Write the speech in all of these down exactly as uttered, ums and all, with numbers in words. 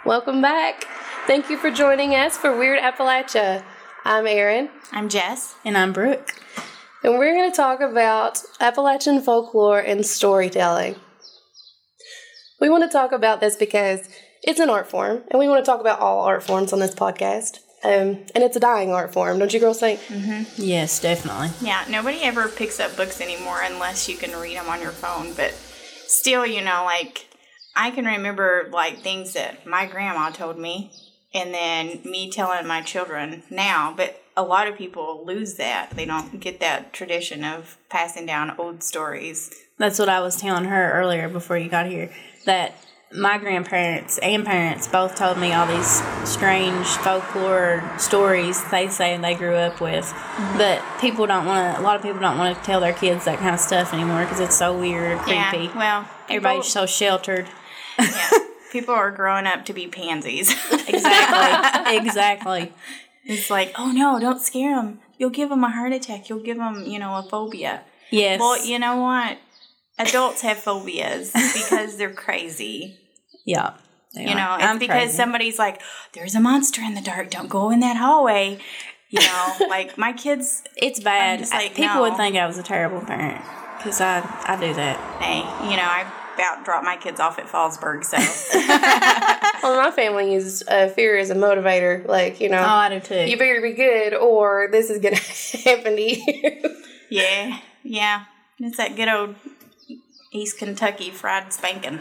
Welcome back. Thank you for joining us for Weird Appalachia. I'm Erin. I'm Jess. And I'm Brooke. And we're going to talk about Appalachian folklore and storytelling. We want to talk about this because it's an art form, and we want to talk about all art forms on this podcast. Um, and it's a dying art form, don't you girls think? Mm-hmm. Yes, definitely. Yeah, nobody ever picks up books anymore unless you can read them on your phone. But still, you know, like, I can remember, like, things that my grandma told me, and then me telling my children now. But a lot of people lose that. They don't get that tradition of passing down old stories. That's what I was telling her earlier before you got here, that my grandparents and parents both told me all these strange folklore stories they say they grew up with. Mm-hmm. But people don't want to, a lot of people don't want to tell their kids that kind of stuff anymore because it's so weird or creepy. Yeah, well, people, everybody's so sheltered. Yeah, people are growing up to be pansies. Exactly, exactly. It's like, oh no, don't scare them. You'll give them a heart attack. You'll give them, you know, a phobia. Yes. Well, you know what? Adults have phobias because they're crazy. Yeah. You know, it's I'm because crazy. Somebody's like, there's a monster in the dark. Don't go in that hallway. You know, like my kids. It's bad. Like, People no. would think I was a terrible parent because I, I do that. Hey, you know, I about dropped my kids off at Fallsburg, so. Well, my family uses uh, fear as a motivator. Like, you know. Oh, I do too. You better be good or this is going to happen to you. Yeah, yeah. It's that good old East Kentucky fried spanking.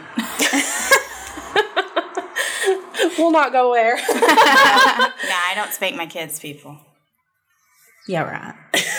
We'll not go there. Nah, I don't spank my kids, people. Yeah, right.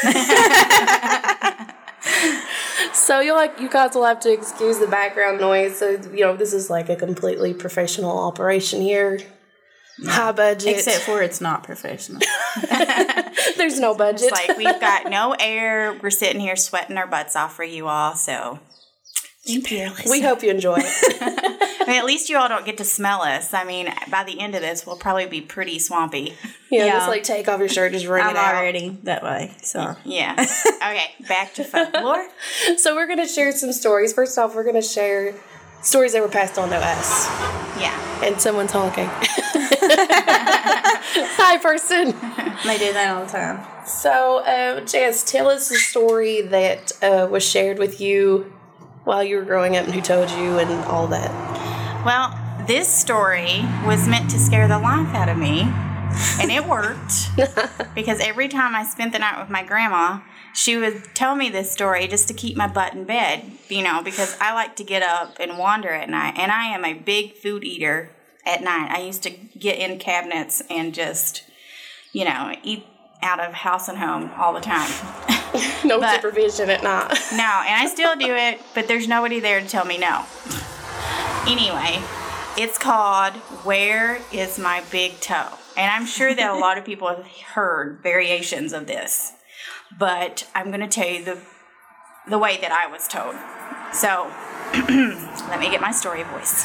So you like you guys will have to excuse the background noise. So you know this is like a completely professional operation here, yeah. High budget. Except for it's not professional. There's no budget. It's like we've got no air. We're sitting here sweating our butts off for you all. So thank you. We hope you enjoy it. I mean, at least you all don't get to smell us. I mean, by the end of this, we'll probably be pretty swampy. Yeah, yeah. Just like take off your shirt, just wring I'm it out. I'm already that way, so. Yeah. Okay, back to folklore. So we're going to share some stories. First off, we're going to share stories that were passed on to us. Yeah. And someone's honking. Hi, person. They do that all the time. So, uh, Jess, tell us a story that uh, was shared with you while you were growing up and who told you and all that. Well, this story was meant to scare the life out of me, and it worked, because every time I spent the night with my grandma, she would tell me this story just to keep my butt in bed, you know, because I like to get up and wander at night, and I am a big food eater at night. I used to get in cabinets and just, you know, eat out of house and home all the time. No but, supervision at night. No, and I still do it, but there's nobody there to tell me no. Anyway, it's called Where Is My Big Toe? And I'm sure that a lot of people have heard variations of this, but I'm going to tell you the the way that I was told. So, let me get my story voice.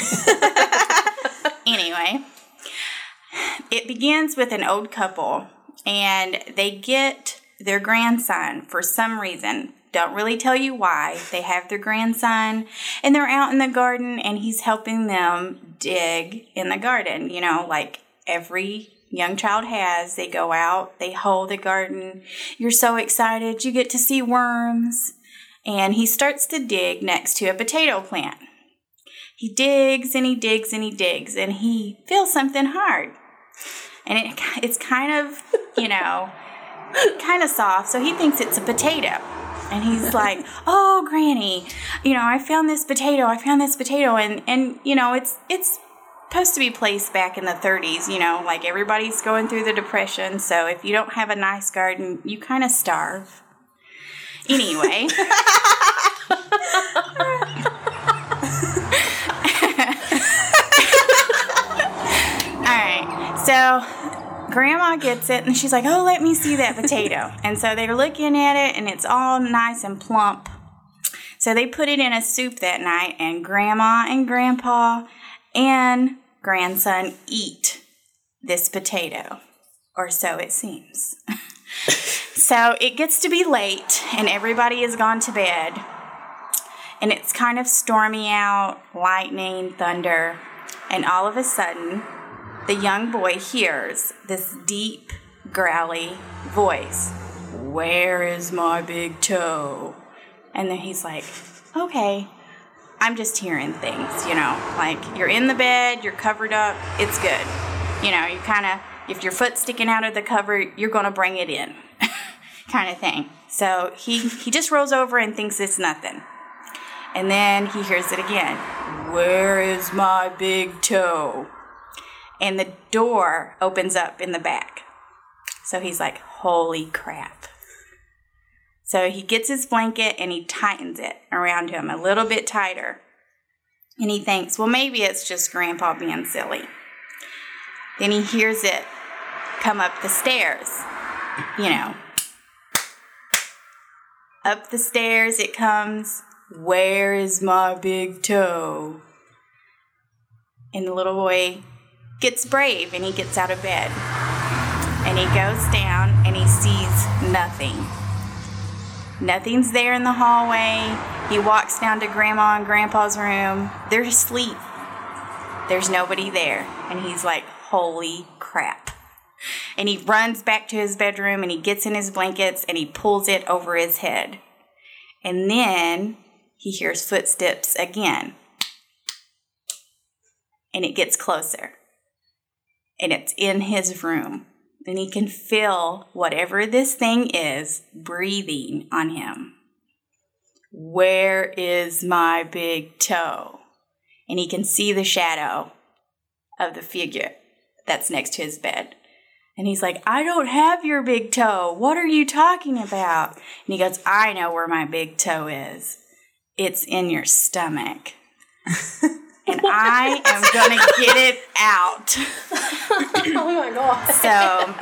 Anyway, it begins with an old couple, and they get their grandson for some reason. Don't really tell you why. They have their grandson, and they're out in the garden, and he's helping them dig in the garden. You know, like every young child has. They go out, they hoe the garden. You're so excited. You get to see worms. And he starts to dig next to a potato plant. He digs, and he digs, and he digs, and he feels something hard. And it, it's kind of, you know, kind of soft, so he thinks it's a potato. And he's like, oh, Granny, you know, I found this potato, I found this potato, and, and you know, it's it's supposed to be placed back in the thirties, you know, like everybody's going through the Depression, so if you don't have a nice garden, you kind of starve. Anyway. All right, so Grandma gets it, and she's like, oh, let me see that potato. And so they're looking at it, and it's all nice and plump. So they put it in a soup that night, and Grandma and Grandpa and grandson eat this potato, or so it seems. So it gets to be late, and everybody has gone to bed, and it's kind of stormy out, lightning, thunder. And all of a sudden, the young boy hears this deep, growly voice. Where is my big toe? And then he's like, okay, I'm just hearing things, you know, like you're in the bed, you're covered up, it's good. You know, you kind of, if your foot's sticking out of the cover, you're going to bring it in kind of thing. So he, he just rolls over and thinks it's nothing. And then he hears it again. Where is my big toe? And the door opens up in the back. So he's like, holy crap. So he gets his blanket and he tightens it around him a little bit tighter. And he thinks, well, maybe it's just Grandpa being silly. Then he hears it come up the stairs, you know. Up the stairs it comes. Where is my big toe? And the little boy gets brave and he gets out of bed. And he goes down and he sees nothing. Nothing's there in the hallway. He walks down to Grandma and Grandpa's room. They're asleep. There's nobody there. And he's like, holy crap. And he runs back to his bedroom and he gets in his blankets and he pulls it over his head. And then he hears footsteps again. And it gets closer. And it's in his room. And he can feel whatever this thing is breathing on him. Where is my big toe? And he can see the shadow of the figure that's next to his bed. And he's like, I don't have your big toe. What are you talking about? And he goes, I know where my big toe is. It's in your stomach. And I am going to get it out. Oh, my God. So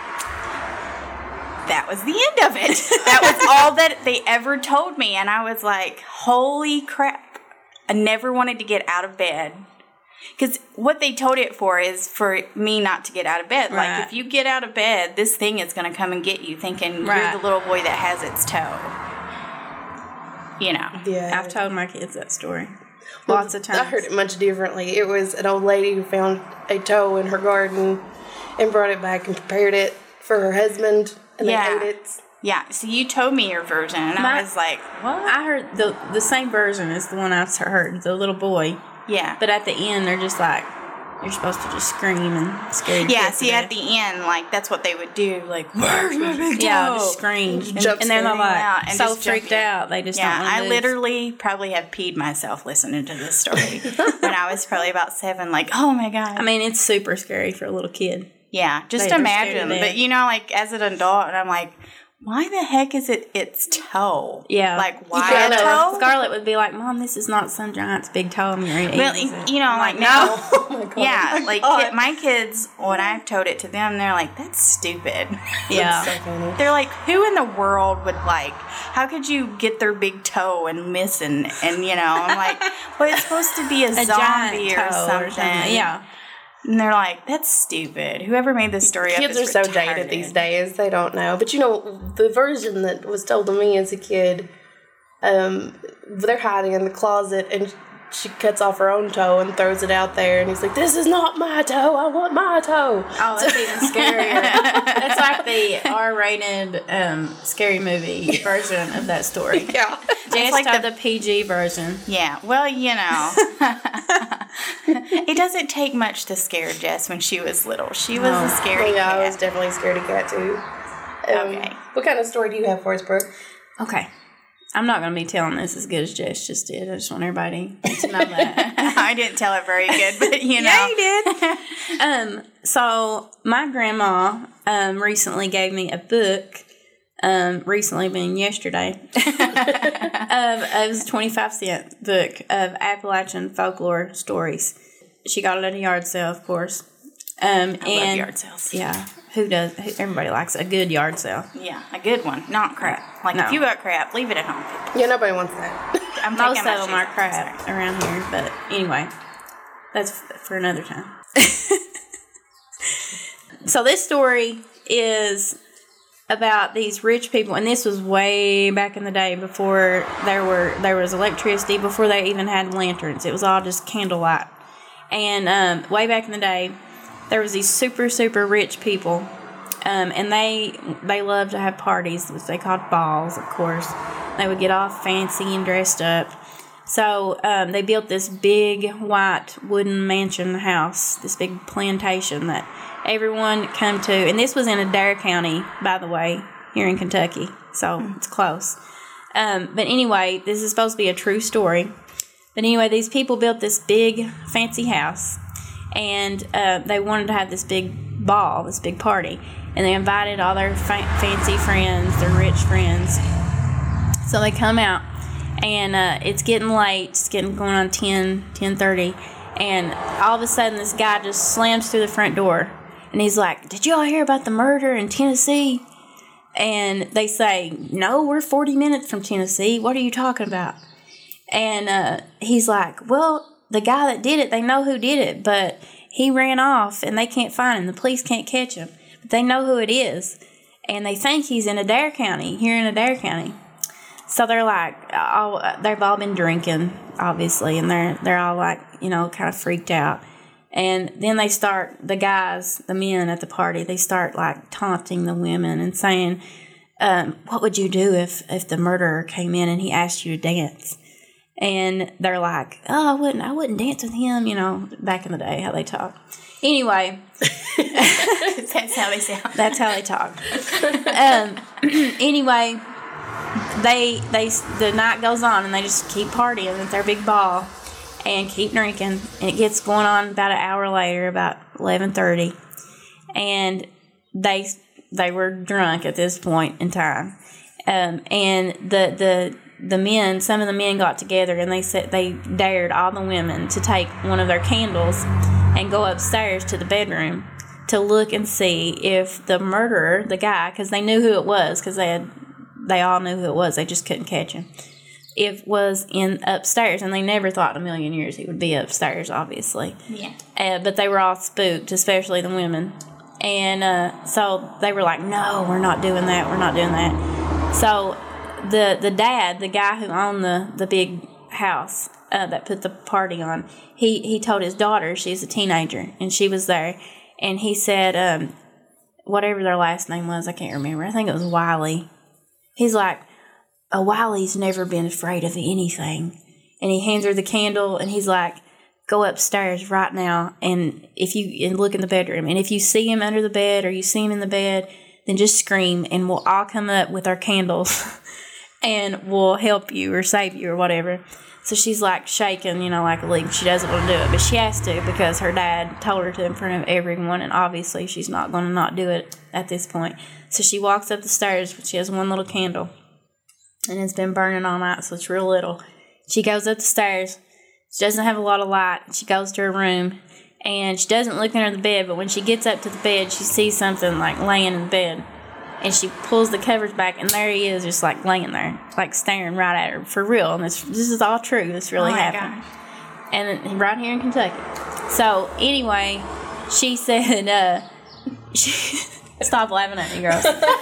that was the end of it. That was all that they ever told me. And I was like, holy crap. I never wanted to get out of bed. Because what they told it for is for me not to get out of bed. Right. Like, if you get out of bed, this thing is going to come and get you, thinking Right. you're the little boy that has its toe. You know. Yeah. I've told my kids that story Well, lots of times. I heard it much differently. It was an old lady who found a toe in her garden and brought it back and prepared it for her husband, and Yeah. they ate it. Yeah, so you told me your version, and My- I was like, what? I heard the the same version as the one I heard, the little boy. Yeah. But at the end, they're just like, you're supposed to just scream and scare your Yeah, kids to see, at death. the end, like, that's what they would do. Like, where's my big toe? Yeah, just scream. And, jump and they're not scaring like out and so just freaked jumping. out. They just Yeah, don't want I to move. literally probably have peed myself listening to this story when I was probably about seven. Like, oh my God. I mean, it's super scary for a little kid. yeah, just they're scared imagine. to death. But, you know, like, as an adult, and I'm like, why the heck is it its toe? Yeah. Like, why Yeah, a no, toe? Scarlett would be like, Mom, this is not some giant's big toe. I'm going to eat Well, it." you know, I'm like, no. now, Oh, my God. yeah, like, God. kid, my kids, when I've told it to them, they're like, that's stupid. Yeah. So funny. They're like, who in the world would like, how could you get their big toe and miss and, and you know, I'm like, well, it's supposed to be a, A zombie giant or toe something. Yeah. And they're like, that's stupid. Whoever made this story Kids up are is so retarded. jaded these days; they don't know. But you know, the version that was told to me as a kid, um, they're hiding in the closet, and she cuts off her own toe and throws it out there, and he's like, "This is not my toe. I want my toe." Oh, that's even scarier. That's like the R-rated um, scary movie version of that story. Yeah, Jess like told the- the P G version. Yeah, well, you know, it doesn't take much to scare Jess when she was little. She was a scaredy yeah, I cat. was definitely a scaredy cat too. Um, Okay. What kind of story do you have for us, Brooke? Okay. I'm not going to be telling this as good as Jess just did. I just want everybody to know that. I didn't tell it very good, but you know. Yeah, you did. um, so my grandma um, recently gave me a book. Um, recently being yesterday. um, it was a twenty-five cent book of Appalachian folklore stories. She got it at a yard sale, of course. Um, I and love yard sales. Yeah, who does? Who, everybody likes a good yard sale. Yeah, a good one, not crap. Like, No. if you got crap, leave it at home. Yeah, nobody wants that. I'm Most taking of my them are shoes off. crap around here, but anyway, that's f- for another time. So this story is about these rich people, and this was way back in the day before there were there was electricity, before they even had lanterns. It was all just candlelight, And um, way back in the day, there was these super, super rich people. Um, and they they loved to have parties, which they called balls, of course. They would get all fancy and dressed up. So um, they built this big white wooden mansion house, this big plantation that everyone come to. And this was in Adair County, by the way, here in Kentucky. So it's close. Um, but anyway, this is supposed to be a true story. But anyway, these people built this big fancy house. And uh, they wanted to have this big ball, this big party. And they invited all their fa- fancy friends, their rich friends. So they come out. And uh, it's getting late. It's getting going on ten, ten thirty. And all of a sudden, this guy just slams through the front door. And he's like, did you all hear about the murder in Tennessee? And they say, no, we're forty minutes from Tennessee. What are you talking about? And uh, he's like, well, the guy that did it, they know who did it. But he ran off, and they can't find him. The police can't catch him. But they know who it is. And they think he's in Adair County, here in Adair County. So they're like, all, they've all been drinking, obviously, and they're they're all like, you know, kind of freaked out. And then they start, the guys, the men at the party, they start like taunting the women and saying, um, what would you do if, if the murderer came in and he asked you to dance? And they're like, oh, I wouldn't, I wouldn't dance with him, you know, back in the day, how they talk. Anyway. That's how they sound. That's how they talk. Um, anyway. They, they, the night goes on, and they just keep partying at their big ball and keep drinking. And it gets going on about an hour later, about eleven thirty. And they, they were drunk at this point in time. Um, and the, the, the men, some of the men got together, and they said they dared all the women to take one of their candles and go upstairs to the bedroom to look and see if the murderer, the guy, because they knew who it was, because they had, they all knew who it was. They just couldn't catch him. It was in upstairs, and they never thought in a million years he would be upstairs, obviously. Yeah. Uh, but they were all spooked, especially the women. And uh, so they were like, no, we're not doing that. We're not doing that. So the the dad, the guy who owned the, the big house uh, that put the party on, he, he told his daughter, she's a teenager, and she was there. And he said, um, whatever their last name was, I can't remember. I think it was Wiley. He's like, oh, Wiley's never been afraid of anything. And he hands her the candle, and he's like, go upstairs right now, and if you and look in the bedroom. And if you see him under the bed or you see him in the bed, then just scream, and we'll all come up with our candles, and we'll help you or save you or whatever. So she's like shaking, you know, like a leaf. She doesn't want to do it, but she has to because her dad told her to in front of everyone, and obviously she's not going to not do it at this point. So she walks up the stairs, but she has one little candle, and it's been burning all night, so it's real little. She goes up the stairs. She doesn't have a lot of light. She goes to her room, and she doesn't look under the bed, but when she gets up to the bed, she sees something like laying in the bed. And she pulls the covers back, and there he is, just like laying there, like staring right at her, for real. And this this is all true. This really oh my happened. gosh. And right here in Kentucky. So anyway, she said, uh, she, stop laughing at me,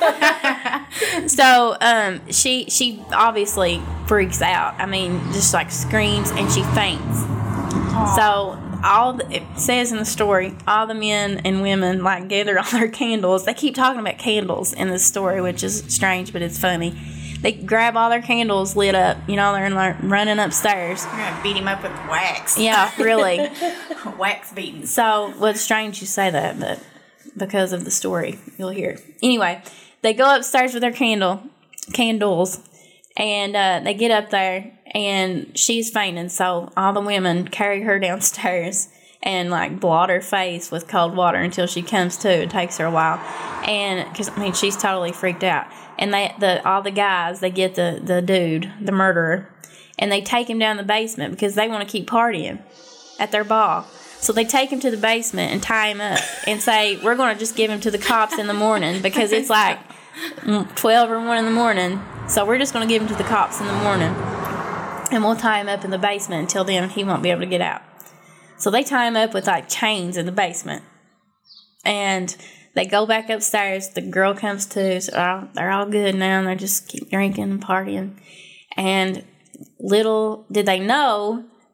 girls. So um, she she obviously freaks out. I mean, just like screams, and she faints. Aww. So all the, it says in the story, all the men and women like gather all their candles. They keep talking about candles in this story, which is strange, but it's funny. They grab all their candles lit up. You know, they're like running upstairs. You're gonna beat him up with wax. Yeah, really. Wax beating. So, well, it's strange you say that, but because of the story, you'll hear. Anyway, they go upstairs with their candle, candles, and uh, they get up there, and she's fainting. So all the women carry her downstairs and like blot her face with cold water until she comes to. It takes her a while, and because I mean she's totally freaked out. And they, the all the guys, they get the the dude, the murderer, and they take him down the basement because they want to keep partying at their ball. So they take him to the basement and tie him up and say, we're going to just give him to the cops in the morning because it's like twelve or one in the morning. So we're just going to give him to the cops in the morning. And we'll tie him up in the basement until then he won't be able to get out. So they tie him up with like chains in the basement. And they go back upstairs. The girl comes to. So they're all, they're all good now. And they just keep drinking and partying. And little did they know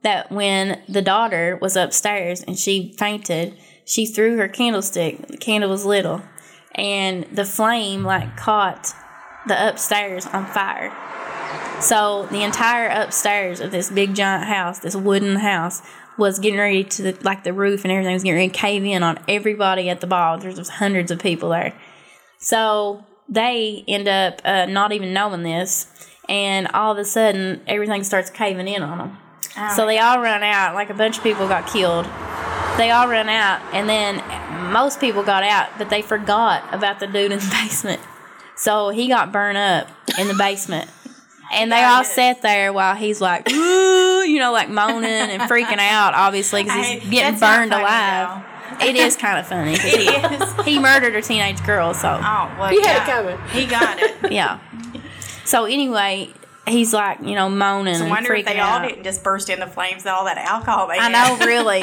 that when the daughter was upstairs and she fainted, she threw her candlestick. The candle was little. And the flame, like, caught the upstairs on fire. So the entire upstairs of this big giant house, this wooden house, was getting ready to, the, like, the roof and everything was getting ready to cave in on everybody at the ball. There was hundreds of people there. So they end up uh, not even knowing this, and all of a sudden, everything starts caving in on them. Oh, so they all run out. Like, a bunch of people got killed. They all run out, and then most people got out, but they forgot about the dude in the basement. So he got burned up in the basement. And they all sat there while he's like, ooh, you know, like moaning and freaking out, obviously, because he's I, getting burned alive. Though. It is kind of funny. It he, is. He murdered a teenage girl, so. Oh, well, he yeah. had it coming. He got it. Yeah. So anyway, he's like, you know, moaning so and freaking out. I wonder if they all out. Didn't just burst into flames with all that alcohol they I had. know, really.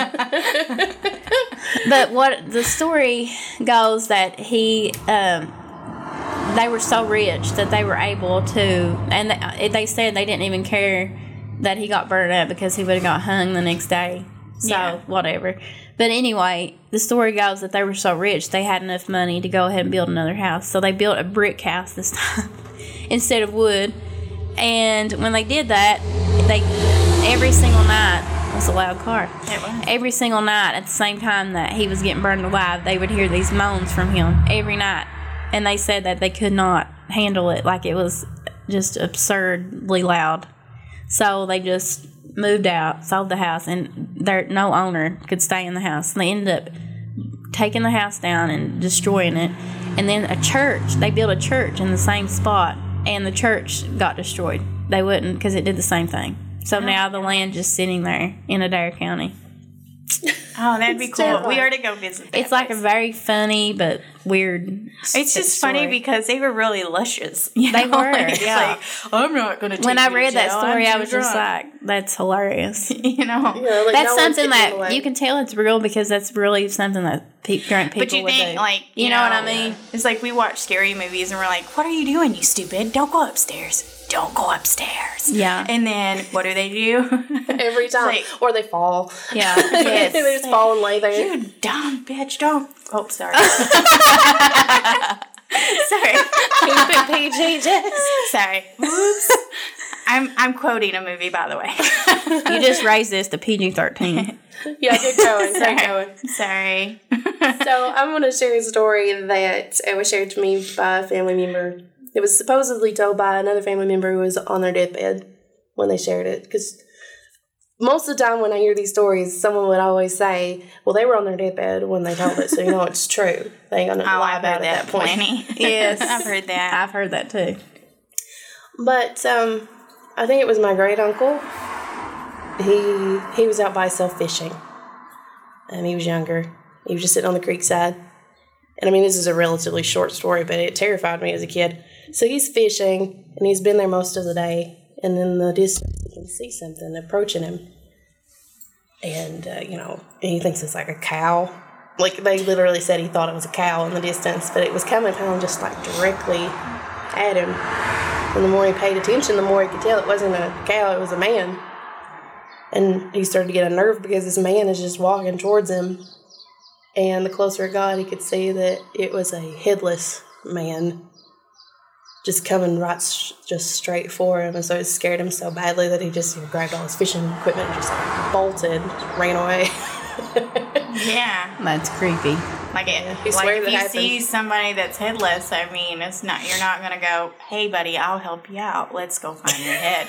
But what the story goes that he, um, they were so rich that they were able to, and they, they said they didn't even care that he got burned up because he would have got hung the next day. So, yeah. Whatever. But anyway, the story goes that they were so rich they had enough money to go ahead and build another house. So they built a brick house this time instead of wood. And when they did that, they every single night, it was a loud car. It was. Every single night at the same time that he was getting burned alive, they would hear these moans from him every night. And they said that they could not handle it. Like, it was just absurdly loud. So they just moved out, sold the house, and there no owner could stay in the house. And they ended up taking the house down and destroying it. And then a church, they built a church in the same spot, and the church got destroyed. They wouldn't, because it did the same thing. So now the land just sitting there in Adair County. Oh, that'd be cool. Terrible. We are to go visit that It's place. like a very funny but weird It's just story. funny because they were really luscious. You they know? were, like, yeah. Like, I'm not going to take When you I to read jail. that story, I'm I was drunk. just like, that's hilarious. You know? Yeah, like That's no something that you can tell it's real because that's really something that pe- drunk people But you would think, do. like, you, you know, know what I mean? It's like we watch scary movies and we're like, what are you doing, you stupid? Don't go upstairs. Don't go upstairs. Yeah. And then what do they do? Every time. Like, or they fall. Yeah. Yes. They just fall and lay there. You dumb bitch. Don't. Oh, sorry. Sorry. Keep it P G, Jess. Sorry. Whoops. I'm I'm quoting a movie, by the way. You just raised this to P G thirteen. Yeah, keep going. Keep going. Sorry. So I'm going to share a story that it was shared to me by a family member. It was supposedly told by another family member who was on their deathbed when they shared it. Because most of the time when I hear these stories, someone would always say, well, they were on their deathbed when they told it, so you know it's true. They ain't going to oh, lie I've about heard it at that point. Plenty. Yes. I've heard that. I've heard that too. But um, I think it was my great uncle. He he was out by himself fishing. And he was younger. He was just sitting on the creek side. And I mean, this is a relatively short story, but it terrified me as a kid. So he's fishing, and he's been there most of the day. And in the distance, he can see something approaching him. And, uh, you know, he thinks it's like a cow. Like, they literally said he thought it was a cow in the distance, but it was coming kind of just, like, directly at him. And the more he paid attention, the more he could tell it wasn't a cow, it was a man. And he started to get unnerved because this man is just walking towards him. And the closer it got, he could see that it was a headless man just coming right sh- just straight for him. And so it scared him so badly that he just you know, grabbed all his fishing equipment and just like, bolted, ran away. Yeah. That's creepy. Like, it, Yeah, he like swears if it you happened. see somebody that's headless, I mean, it's not. You're not going to go, hey, buddy, I'll help you out. Let's go find your head.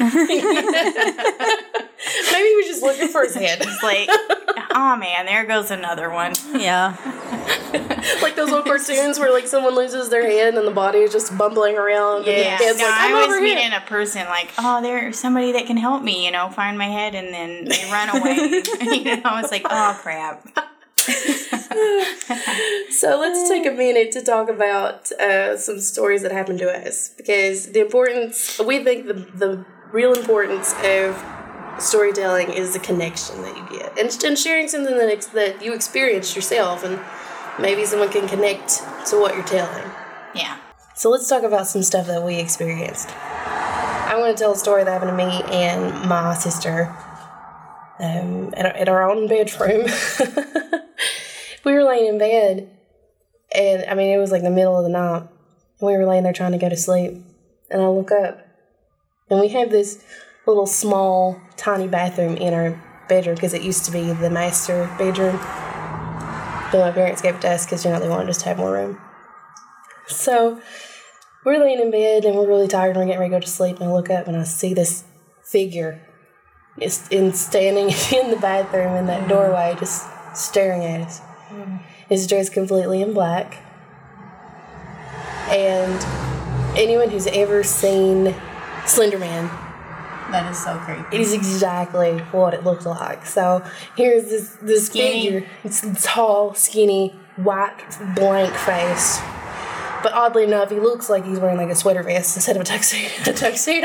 Maybe he was just looking for his head. It's like, oh, man, there goes another one. Yeah. Like those old cartoons where like someone loses their head and the body is just bumbling around. Yeah, And the head's no, like, I'm I was over here. meeting a person like, oh, there's somebody that can help me, you know, find my head, and then they run away. You know, it's like, oh, crap. So let's take a minute to talk about uh, some stories that happened to us, because the importance, we think the the real importance of storytelling is the connection that you get, and, and sharing something that ex- that you experienced yourself, and maybe someone can connect to what you're telling. Yeah. So let's talk about some stuff that we experienced. I want to tell a story that happened to me and my sister um, at, at our own bedroom. We were laying in bed, and I mean, it was like the middle of the night. We were laying there trying to go to sleep, and I look up, and we have this little small, tiny bathroom in our bedroom because it used to be the master bedroom. But my parents gave it to us because, you know, they wanted us to have more room. So we're laying in bed, and we're really tired, and we're getting ready to go to sleep, and I look up, and I see this figure is in standing in the bathroom in that doorway, just staring at us. Mm. He's dressed completely in black. And anyone who's ever seen Slender Man, that is so creepy. it is exactly what it looked like. So here's this this Skinny. figure. It's tall, skinny, white, blank face. But oddly enough, he looks like he's wearing like a sweater vest instead of a tuxedo. A tuxedo.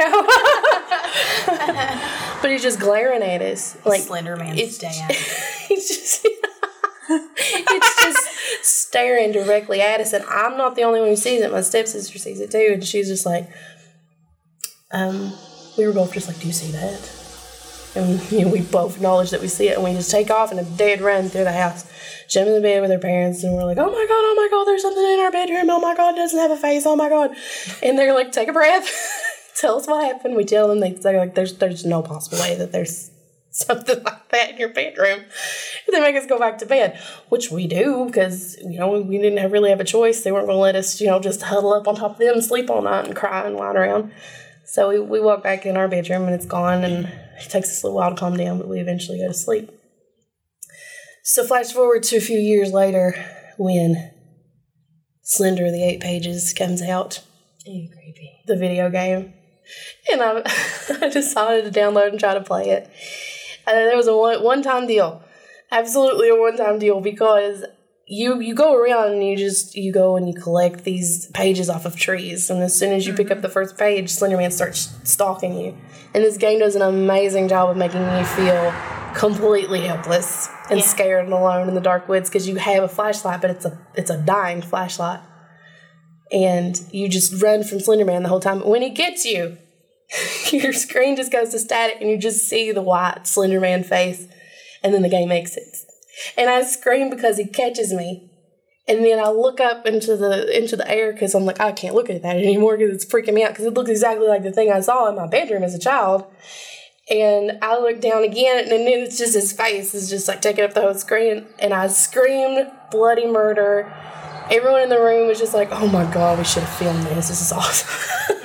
But he's just glaring at us. Like Slender Man's dad. He's just it's just staring directly at us, and I'm not the only one who sees it. My stepsister sees it too, and she's just like, um, we were both just like, do you see that? And you know, we both acknowledge that we see it, and we just take off in a dead run through the house, jump in the bed with our parents, and we're like, oh my god, oh my god, there's something in our bedroom, oh my god, it doesn't have a face, oh my god. And they're like, take a breath, tell us what happened. We tell them, they, they're like, there's there's no possible way that there's something like that in your bedroom. And they make us go back to bed, which we do because, you know, we didn't have, really have a choice. They weren't going to let us, you know, just huddle up on top of them and sleep all night and cry and lie around. So we, we walk back in our bedroom, and it's gone, and it takes us a little while to calm down, but we eventually go to sleep. So flash forward to a few years later when Slender the Eight Pages comes out. Ew, creepy. The video game. And I, I decided to download and try to play it. And there was a one, one-time deal. Absolutely a one-time deal, because you you go around and you just, you go and you collect these pages off of trees. And as soon as you pick up the first page, Slender Man starts stalking you. And this game does an amazing job of making you feel completely helpless and Yeah. scared and alone in the dark woods, because you have a flashlight, but it's a it's a dying flashlight. And you just run from Slender Man the whole time. When he gets you, your screen just goes to static, and you just see the white Slender Man face, and then the game exits. And I scream because he catches me, and then I look up into the into the air because I'm like, I can't look at that anymore because it's freaking me out, because it looks exactly like the thing I saw in my bedroom as a child. And I look down again, and then it's just his face is just like taking up the whole screen, and I screamed bloody murder. Everyone in the room was just like, oh my god, we should have filmed this. This is awesome.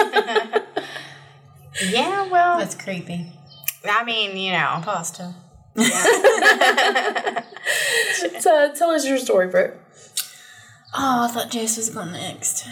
Yeah, well, That's creepy. I mean, you know. Pasta. So tell us your story, Brooke. Oh, I thought Jess was going next.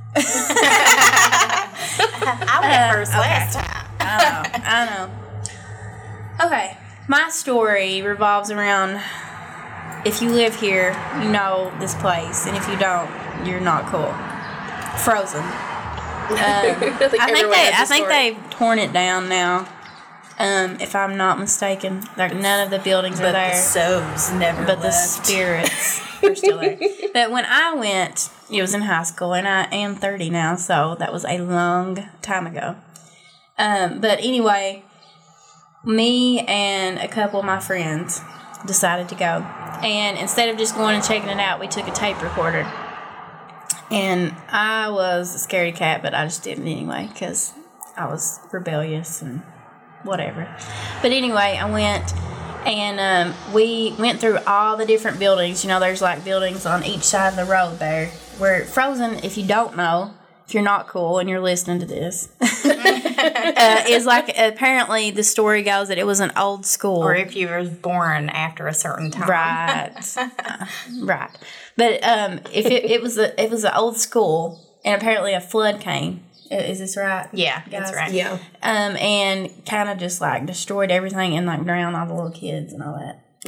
I went first okay. last time. I know. I know. Okay. My story revolves around, if you live here, you know this place. And if you don't, you're not cool. Frozen. Um, I think, I think, everyone they, has I a think story. they've torn it down now. Um, if I'm not mistaken. Like, none of the buildings But are there. the Sobes never But the left. spirits are still there. But when I went, it was in high school, and I am thirty now, so that was a long time ago. Um, but anyway, me and a couple of my friends decided to go. And instead of just going and checking it out, we took a tape recorder. And I was a scaredy cat, but I just did it anyway because I was rebellious and whatever. But anyway, I went, and um, we went through all the different buildings. You know, there's like buildings on each side of the road there. Where Frozen, if you don't know, if you're not cool and you're listening to this, uh, is like, apparently the story goes that it was an old school. Or if you were born after a certain time. Right. uh, right. But um, if it, it was a, it was an old school, and apparently a flood came. Is this right? Yeah, guys? that's right. Yeah. Um, and kind of just like destroyed everything and like drowned all the little kids and all that.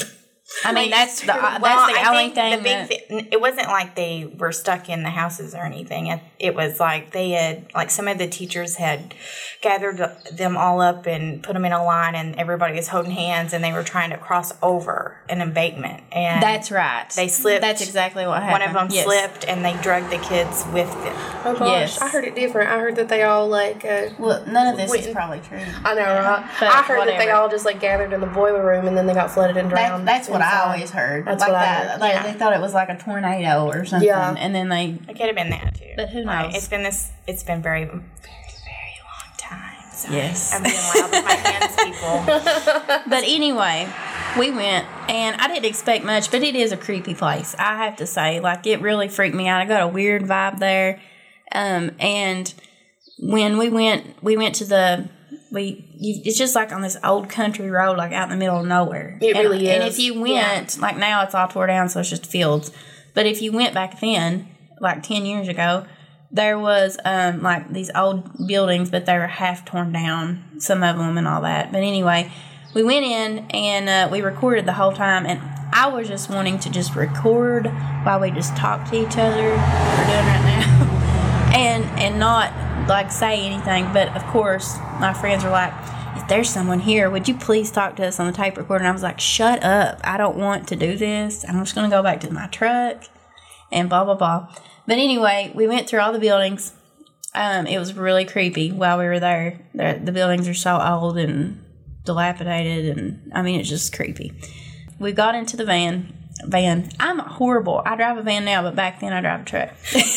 I mean, Like, that's the uh, well, that's the I only think thing. the big that, thi- it wasn't like they were stuck in the houses or anything. It, it was like they had, like some of the teachers had gathered them all up and put them in a line, and everybody was holding hands, and they were trying to cross over an embankment. And that's right. they slipped. That's exactly what One happened. of them Yes. slipped, and they dragged the kids with them. Oh gosh, Yes. I heard it different. I heard that they all like. Uh, Well, none of this Wait. is probably true. I know, right? But I heard that they whatever. all just like gathered in the boiler room and then they got flooded and That, drowned. that's what I inside. always heard. That's like what I that. heard. Like, Yeah. They thought it was like a tornado or something, Yeah. and then they. It could have been that too. But who Like, knows? it's been this. It's been very, very, very long time. Sorry. Yes. I'm being loud with my hands, people. But anyway, we went, and I didn't expect much, but it is a creepy place. I have to say, like it really freaked me out. I got a weird vibe there, um, and when we went, we went to the. We you, it's just like on this old country road, like out in the middle of nowhere. It and, really And is. if you went, like now it's all tore down, so it's just fields. But if you went back then, like ten years ago, there was um like these old buildings, but they were half torn down, some of them and all that. But anyway, we went in and uh, we recorded the whole time, and I was just wanting to just record while we just talk to each other, like we're doing right now, and and not like say anything. But of course, my friends were like, if there's someone here, would you please talk to us on the tape recorder? And I was like, shut up, I don't want to do this. I'm just going to go back to my truck and blah, blah, blah. But anyway, we went through all the buildings. Um, it was really creepy while we were there. The, the buildings are so old and dilapidated, and I mean, it's just creepy. We got into the van. Van. I'm horrible. I drive a van now, but back then I drive a truck.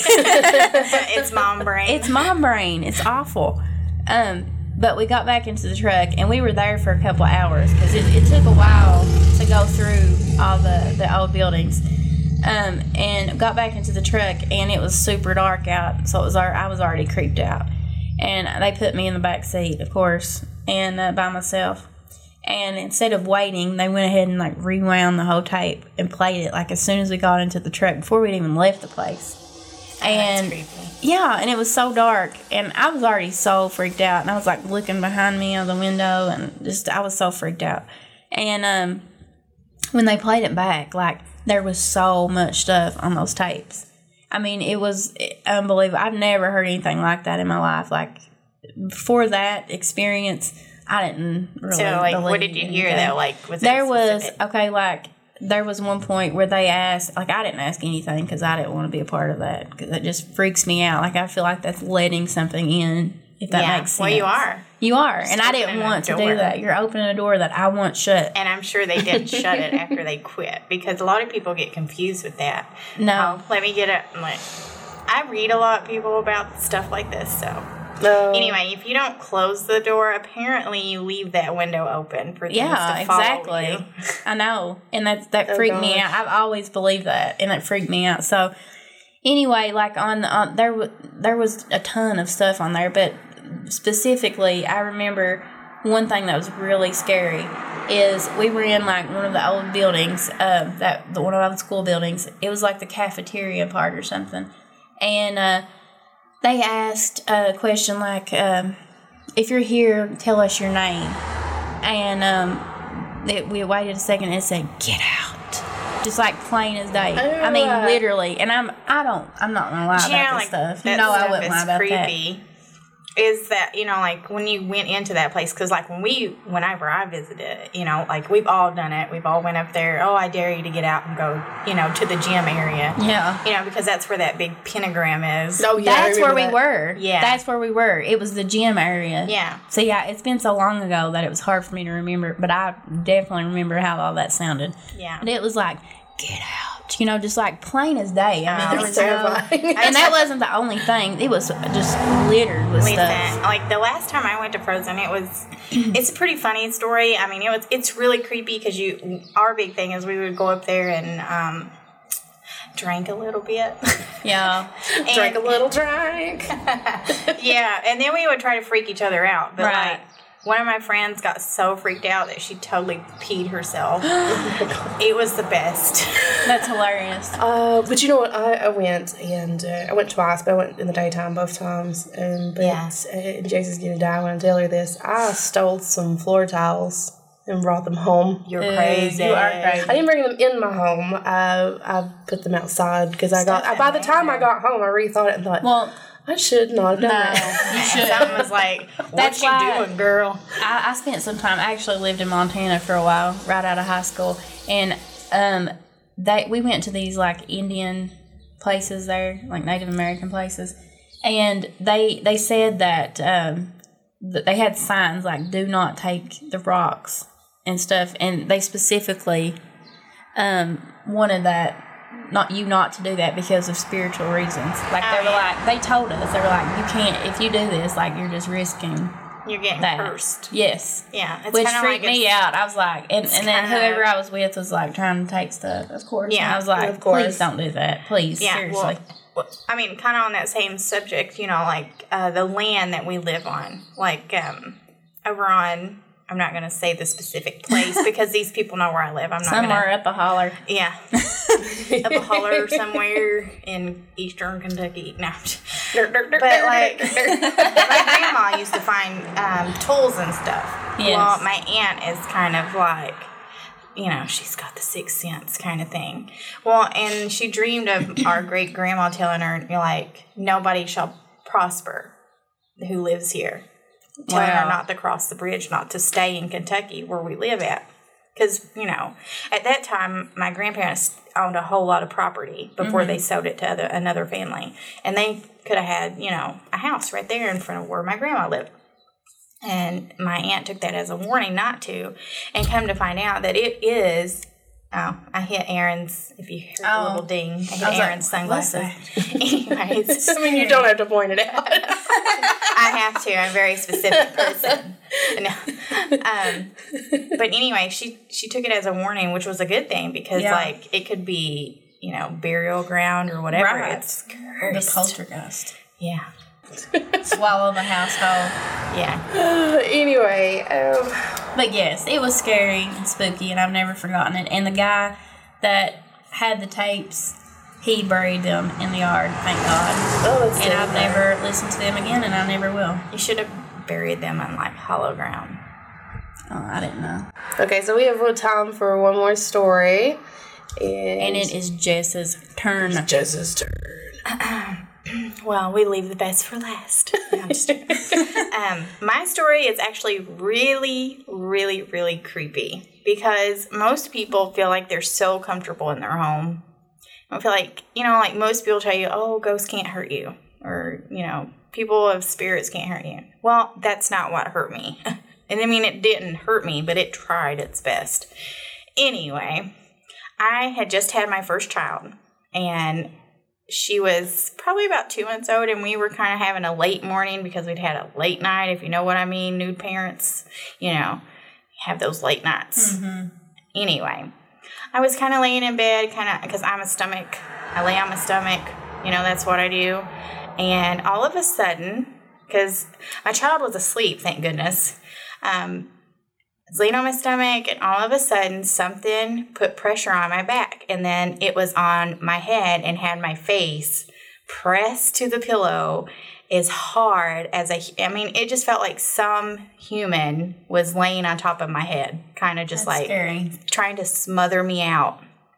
It's mom brain. It's mom brain. It's awful. Um, but we got back into the truck, and we were there for a couple of hours because it, it took a while to go through all the, the old buildings. Um, and got back into the truck, and it was super dark out, so it was I was already creeped out. And they put me in the back seat, of course, and uh, by myself. And instead of waiting, they went ahead and like rewound the whole tape and played it like as soon as we got into the truck before we'd even left the place. And That's creepy. yeah, and it was so dark, and I was already so freaked out, and I was like looking behind me out the window, and just I was so freaked out. And um, when they played it back, like there was so much stuff on those tapes. I mean, it was unbelievable. I've never heard anything like that in my life. Like before that experience, I didn't really. So, like, believe what did you hear anything. though? Like, was it There was specific? okay, like there was one point where they asked, like I didn't ask anything because I didn't want to be a part of that because it just freaks me out. Like I feel like that's letting something in, if that Yeah, makes sense. well, you are. You are, and I didn't opening a want to door. do that. You're opening a door that I want shut. And I'm sure they didn't shut it after they quit because a lot of people get confused with that. No. Oh, let me get it. I'm like, I read a lot of people about stuff like this. So No. anyway, if you don't close the door, apparently you leave that window open for things Yeah, to follow exactly. you. I know, and that that Oh, freaked me gosh. out. I've always believed that, and it freaked me out. So, anyway, like on, on there, w- there was a ton of stuff on there, but specifically, I remember one thing that was really scary is we were in like one of the old buildings, uh, that the, one of the school buildings. It was like the cafeteria part or something, and uh, they asked a question like, um, "If you're here, tell us your name." And um, it, we waited a second and it said, "Get out," just like plain as day. I mean, Ugh. literally. And I'm, I don't, I'm not gonna lie Yeah, about like this stuff. that You know, I stuff wouldn't lie is about that. creepy. Is that, you know, like when you went into that place, because like when we, whenever I visited, you know, like we've all done it. We've all went up there. Oh, I dare you to get out and go, you know, to the gym area. Yeah. You know, because that's where that big pentagram is. Oh, yeah, I That's where remember we that. were. Yeah. That's where we were. It was the gym area. Yeah. So yeah, it's been so long ago that it was hard for me to remember, but I definitely remember how all that sounded. Yeah. And it was like, get out. You know, just like plain as day. I mean, there That's was no, terrifying. and that wasn't the only thing. It was just littered with Listen, stuff. like the last time I went to Frozen, it was, it's a pretty funny story. I mean, it was, it's really creepy because you, our big thing is we would go up there and, um, drink a little bit. Yeah. And- Drink a little drink. Yeah, and then we would try to freak each other out. But Right. like, one of my friends got so freaked out that she totally peed herself. It was the best. That's hilarious. Uh, but you know what? I, I went and uh, I went twice, but I went in the daytime both times. And but Yeah. uh, Jason's gonna die when I tell her this. I stole some floor tiles and brought them home. You're Uh, crazy. You are crazy. I didn't bring them in my home. I I put them outside because I got. Stuff By the in time I there. got home, I rethought it and thought, Well, I should not have done no, that. you should. Something was like, what That's you why- doing, girl? I, I spent some time. I actually lived in Montana for a while, right out of high school, and um, they we went to these like Indian places there, like Native American places, and they they said that um, that they had signs like "Do not take the rocks" and stuff, and they specifically um, wanted that. Not you not to do that because of spiritual reasons. Like they Oh, were yeah. like they told us they were like you can't if you do this like you're just risking You're getting that. cursed. Yes. Yeah, it's Which kinda freaked like me it's- out. I was like, and, and then kinda- whoever I was with was like trying to take stuff, of course. Yeah, and I was like, of course. please don't do that. Please, Yeah, seriously. well, well, I mean, kind of on that same subject, you know, like uh, the land that we live on, like um, over on. I'm not going to say the specific place because these people know where I live. I'm not going Somewhere to. up a holler. Yeah, up a holler somewhere in eastern Kentucky. No, but like my grandma used to find um, tools and stuff. Yes. Well, my aunt is kind of like, you know, she's got the sixth sense kind of thing. Well, and she dreamed of our great grandma telling her, you're like, nobody shall prosper who lives here. Telling her Wow. not to cross the bridge, not to stay in Kentucky where we live at. Because, you know, at that time, my grandparents owned a whole lot of property before Mm-hmm. they sold it to other, another family. And they could have had, you know, a house right there in front of where my grandma lived. And my aunt took that as a warning not to. And come to find out that it is... Oh, I hit Aaron's, if you hear the Oh. little ding, I hit I was like, Aaron's what's sunglasses. Anyways, I mean, you don't have to point it out. I have to. I'm a very specific person. No. Um, but anyway, she she took it as a warning, which was a good thing because, Yeah. like, it could be, you know, burial ground or whatever. Right. It's The cursed. poltergeist. Yeah. Swallow the household. Yeah. Anyway, um, But yes, it was scary and spooky, and I've never forgotten it. And the guy that had the tapes, he buried them in the yard, thank God. oh, that's And I've terrifying. never listened to them again, and I never will. You should have buried them on, like, hollow ground. Oh, I didn't know. Okay, so we have time for one more story. And, And it is Jess's turn. Jess's turn. Well, we leave the best for last. No, I'm just kidding. um, my story is actually really, really, really creepy because most people feel like they're so comfortable in their home. I feel like, you know, like most people tell you, oh, ghosts can't hurt you. Or, you know, people of spirits can't hurt you. Well, that's not what hurt me. And I mean, it didn't hurt me, but it tried its best. Anyway, I had just had my first child, and she was probably about two months old, and we were kind of having a late morning because we'd had a late night, if you know what I mean. New parents, you know, have those late nights. Mm-hmm. Anyway, I was kind of laying in bed, kind of, because I'm a stomach. I lay on my stomach. You know, that's what I do. And all of a sudden, because my child was asleep, thank goodness, um, I was laying on my stomach, and all of a sudden, something put pressure on my back. And then it was on my head and had my face pressed to the pillow as hard as a, I mean, it just felt like some human was laying on top of my head, kind of just That's like scary. trying to smother me out.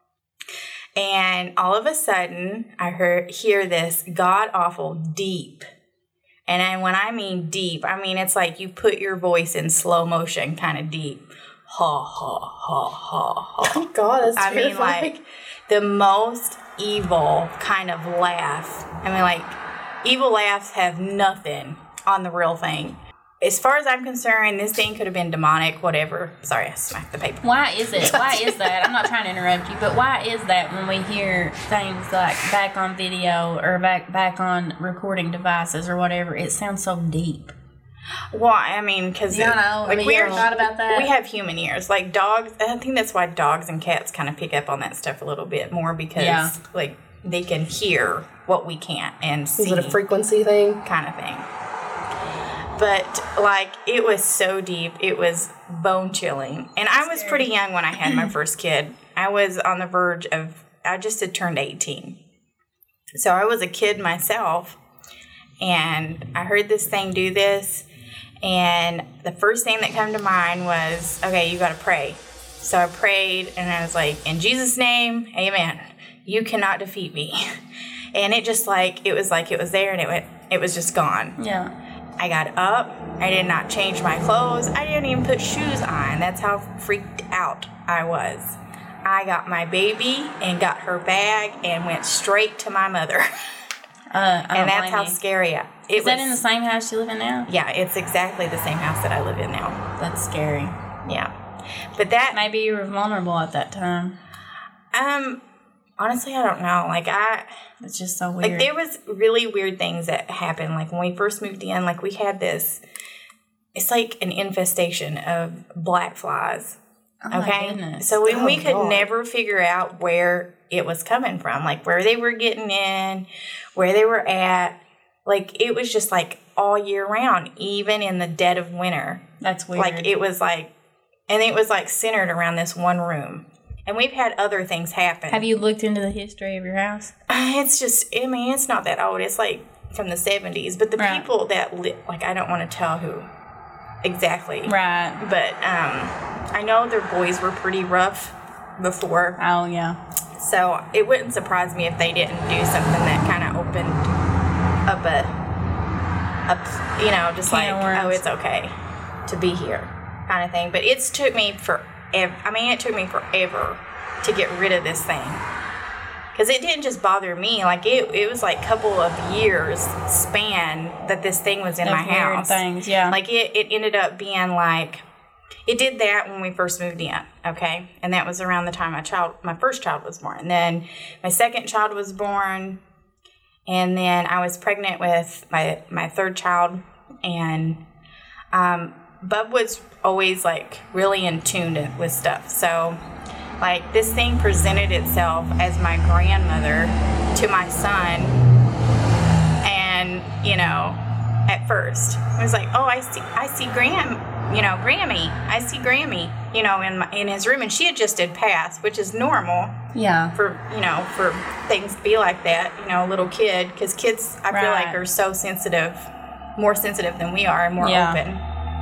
And all of a sudden, I heard hear this god-awful deep. And I, when I mean deep, I mean it's like you put your voice in slow motion, kind of deep. Ha, ha, ha, ha, ha. Oh, God, that's I mean, terrifying. like, the most evil kind of laugh. I mean, like, evil laughs have nothing on the real thing. As far as I'm concerned, this thing could have been demonic, whatever. Sorry, I smacked the paper. Why is it? Why is that? I'm not trying to interrupt you, but why is that when we hear things like back on video or back back on recording devices or whatever, it sounds so deep? Well, I mean, because You know, I like mean, you we're ever thought about that? we have human ears, like dogs. I think that's why dogs and cats kind of pick up on that stuff a little bit more because, Yeah. like, they can hear what we can't and see, Is it a frequency thing? kind of thing. But like, it was so deep, it was bone chilling, and I was pretty young when I had my first kid. I was on the verge of, I just had turned eighteen, so I was a kid myself. And I heard this thing do this, And the first thing that came to mind was, okay, you got to pray. So I prayed, and I was like, in Jesus' name, amen. You cannot defeat me. And it just like, it was like it was there, and it went, it was just gone. Yeah. I got up. I did not change my clothes. I didn't even put shoes on. That's how freaked out I was. I got my baby and got her bag and went straight to my mother. Uh, I don't And that's blame how you. scary I, it Is was. that in the same house you live in now? Yeah, it's exactly the same house that I live in now. That's scary. Yeah. But that, Maybe you were vulnerable at that time. um, honestly, I don't know. Like, I, It's just so weird. like, there was really weird things that happened. Like, when we first moved in, like, we had this, it's like an infestation of black flies. oh my Okay? goodness. So when Oh, we could God. never figure out where it was coming from, like, where they were getting in, where they were at. Like, it was just, like, all year round, even in the dead of winter. That's weird. Like, it was, like, and it was, like, centered around this one room. And we've had other things happen. Have you looked into the history of your house? It's just, I mean, it's not that old. It's, like, from the seventies. But the Right. people that, li- like, I don't want to tell who exactly. Right. But um, I know their boys were pretty rough before. Oh, yeah. So it wouldn't surprise me if they didn't do something that kind of opened up a, a, you know, just Can of like, oh, worms. it's okay to be here kind of thing. But it's took me forever. I mean, it took me forever to get rid of this thing. Because it didn't just bother me. Like, it, it was like a couple of years span that this thing was in Of my weird house. things, yeah. Like, it, it ended up being like, it did that when we first moved in, okay? And that was around the time my child, my first child was born. And then my second child was born. And then I was pregnant with my, my third child. And um, Bub was always, like, really in tune to, with stuff. So, like, this thing presented itself as my grandmother to my son. And, you know, at first, I was like, oh, I see, I see Gram, you know, Grammy. I see Grammy, you know, in my, in his room. And she had just did pass, which is normal Yeah. for, you know, for things to be like that, you know, a little kid. Because kids, I feel like, Right. are so sensitive, more sensitive than we are and more Yeah. open.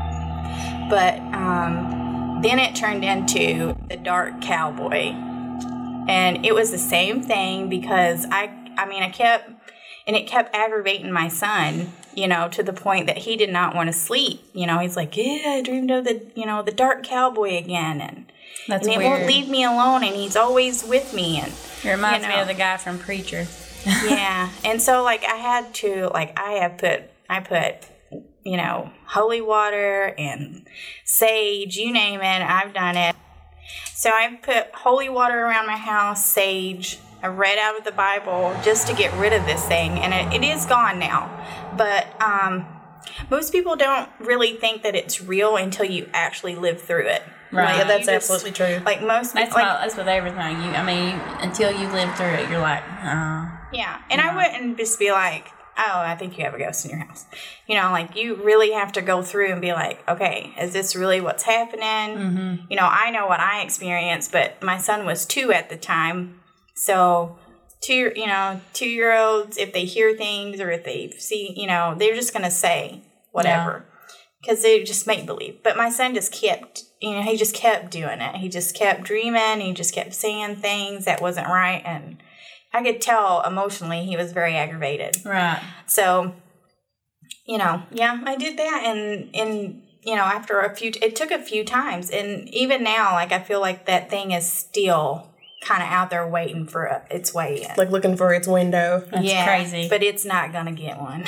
But um, then it turned into the Dark Cowboy. And it was the same thing because I, I mean, I kept, and it kept aggravating my son, you know, to the point that he did not want to sleep. You know, he's like, yeah, I dreamed of the, you know, the Dark Cowboy again. And, That's and it weird. won't leave me alone, and he's always with me. And It reminds you me know. of the guy from Preacher. yeah. And so, like, I had to, like, I have put, I put, you know, holy water and sage, you name it, I've done it. So I put holy water around my house, sage. I read out of the Bible just to get rid of this thing, and it, it is gone now. But um, most people don't really think that it's real until you actually live through it. Right. Like, Yeah, that's you just- absolutely true. Like most, That's like, how, that's with everything. You, I mean, until you live through it, you're like, oh. yeah, and I wouldn't just be like, oh, I think you have a ghost in your house. You know, like, you really have to go through and be like, okay, is this really what's happening? Mm-hmm. You know, I know what I experienced, but my son was two at the time. So, two, you know, two-year-olds, if they hear things or if they see, you know, they're just going to say whatever. Because they just make believe. But my son just kept, you know, he just kept doing it. He just kept dreaming. He just kept saying things that wasn't right. And I could tell emotionally he was very aggravated. Right. So, you know, yeah, I did that. And, and you know, after a few, it took a few times. And even now, like, I feel like that thing is still kind of out there waiting for uh, its way in. Like looking for its window. That's yeah, crazy. But it's not going to get one.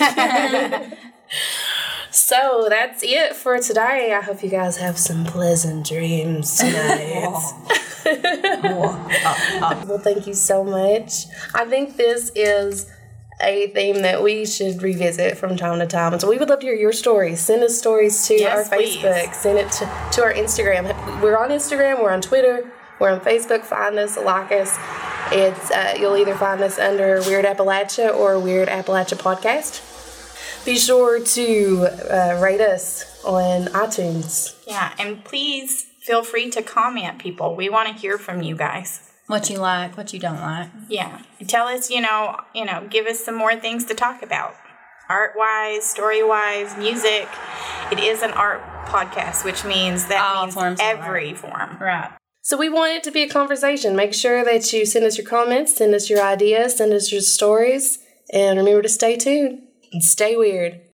So that's it for today. I hope you guys have some pleasant dreams tonight. Well, thank you so much. I think this is a theme that we should revisit from time to time. So we would love to hear your stories. Send us stories to Yes, our Facebook. please. Send it to, to our Instagram. We're on Instagram. We're on Twitter. We're on Facebook. Find us, like us. It's uh, you'll either find us under Weird Appalachia or Weird Appalachia Podcast. Be sure to uh, rate us on iTunes. Yeah, and please feel free to comment, people. We want to hear from you guys. What you like, what you don't like. Yeah, tell us, you know, you know, give us some more things to talk about. art wise, story wise, music. It is an art podcast, which means that All means forms of every form. Right. So we want it to be a conversation. Make sure that you send us your comments, send us your ideas, send us your stories, and remember to stay tuned and stay weird.